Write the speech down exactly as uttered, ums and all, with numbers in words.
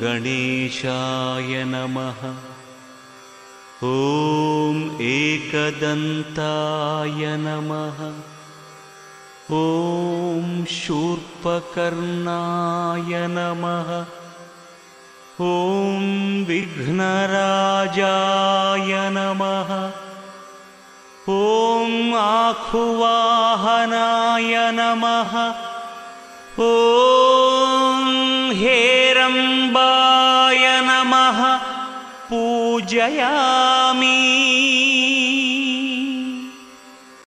गणेशाय नमः। ॐ एकदन्ताय नमः। ॐ शूर्पकर्णाय नमः। ॐ विघ्नराजाय नमः। ॐ आखुवाहनाय नमः। ॐ हेरम्बाय नमः। पूजयामि।